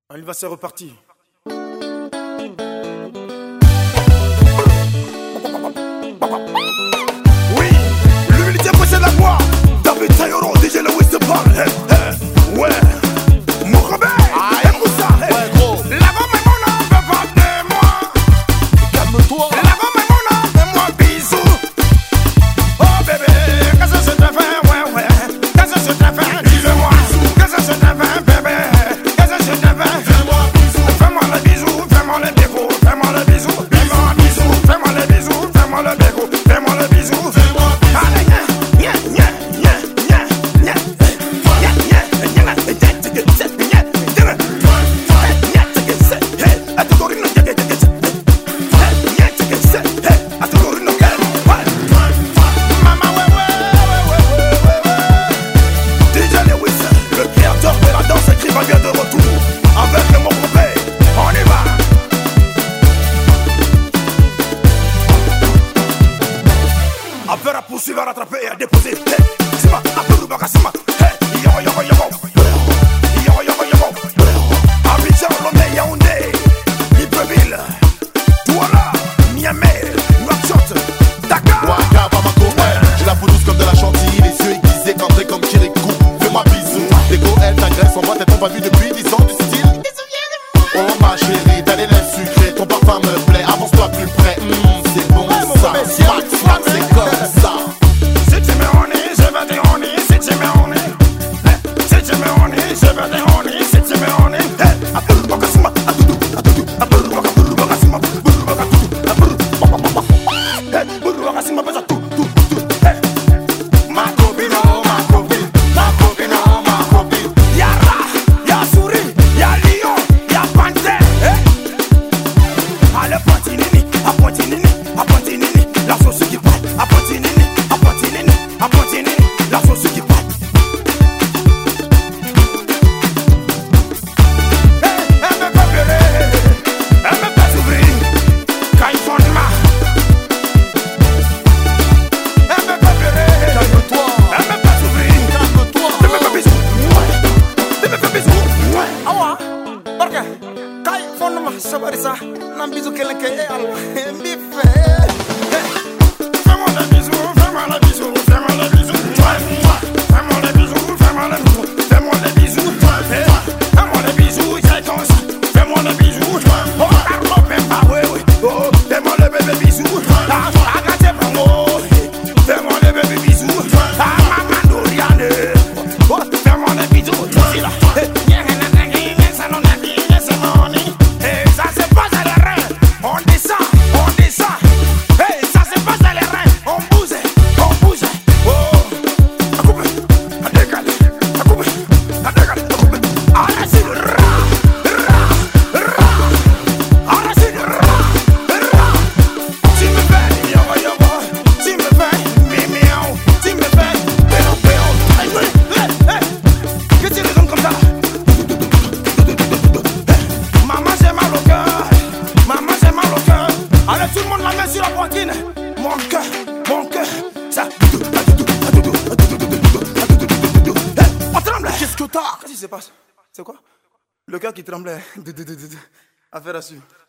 Il va, c'est reparti. Oui, l'humilité possède la voix. David Tayoro, DJ Lewis de Paul. Ouais, mon rebelle. Écoute ça. Ouais, gros. La gomme est mon nom, veut pas de moi. Calme-toi. La gomme est mon nom, fais-moi bisous. Oh bébé, qu'est-ce que je te fais, ouais, ouais. Qu'est-ce que je te fais, dis-le-moi. Qu'est-ce que je te fais, bébé. Qu'est-ce que je te fais, fais-moi bisous. Fais-moi le bisou, fais-moi le bégo. Fais-moi le bisou, fais-moi un bisou. Fais-moi le bisou, fais-moi le bégo. Fais-moi le bisou, fais-moi. Allez, nya, nya, nya, nya, nya, nya, nya, nya, nya, nya, vient de retour avec le mot complet. On y va. Affaire à poursuivre, à rattraper et à déposer. Hey, Sima, Abdou Bakasima. Hey, yo yo yo yo yo yo yo. Abidjan, Lomé, Yaoundé, Libreville, Douala, Niamey, Nouakchott, Dakar. Ouaka, Bamako, ouais. J'ai la peau douce comme de la chantilly, les yeux aiguisés, cambrés comme Kirikou. Fais-moi bisou. Les go, elle t'agresse, on voit tes pompes pas vues depuis 10 ans du style. Oh ma chérie, t'as les lèvres sucrées, ton parfum me plaît, avance-toi plus près. C'est bon ça, Max, Max, c'est comme ça. Si tu me honey, je vais te honey. Si tu me honey, si tu me honey, je vais te honey. Si tu me honey, Abdou Bakasima, Abdou Bakasima, Abdou Bakasima, pesa tout. Ma copine, oh ma copine, ma copine, oh ma copine. Y'a rat, y'a souris, y'a lion, y'a panthère. Allez, Pontinini, à Pontinini, à Pontinini, la sauce qui passe. À Pontinini, à Pontinini, à Pontinini, la sauce qui passe. Elle me fait pleurer, elle me fait s'ouvrir quand ils font de mal. Elle me fait pleurer, Calme-toi, elle me fait s'ouvrir. calme-toi. Elle me fait bisous, elle me fait bisous. Awa, ok, quand ils font de mal, ça va dire ça. Nan bisou quelqu'un qui est à l'eau, m'biffé. Fais-moi le bisou, fais-moi le bisou, fais-moi le bisou. Fais-moi le bisou, fais-moi le bisou, fais-moi le bisou. Fais-moi le bisou, c'est comme ça. Fais-moi le bisou. Oh, Carlo, même pas, oui, oui. Oh, fais-moi le bébé bisou. Ah, agacé, bango. Fais-moi le bébé bisou. Ah, maman, Doriane. Oh, fais-moi le bisou. C'est là. Ça n'en a rien, c'est mon nid. Et ça se passe à les reins. On descend, on descend. Hey, ça se passe à les reins. On bouge, on bouge. Oh, à couper, à décaler, à couper, à décaler, à couper. À la suite, à la suite, tu me fais, yo yo, tu me fais, miaou, tu me fais, béo. Que tu raisonnes comme ça? Maman j'ai mal au cœur, maman j'ai mal au cœur. Allez tout le monde la main sur la poitrine. Mon cœur, ça. On tremble. Qu'est-ce que t'as? Qu'est-ce qui se passe? C'est quoi? Le cœur qui tremblait. Affaire à suivre.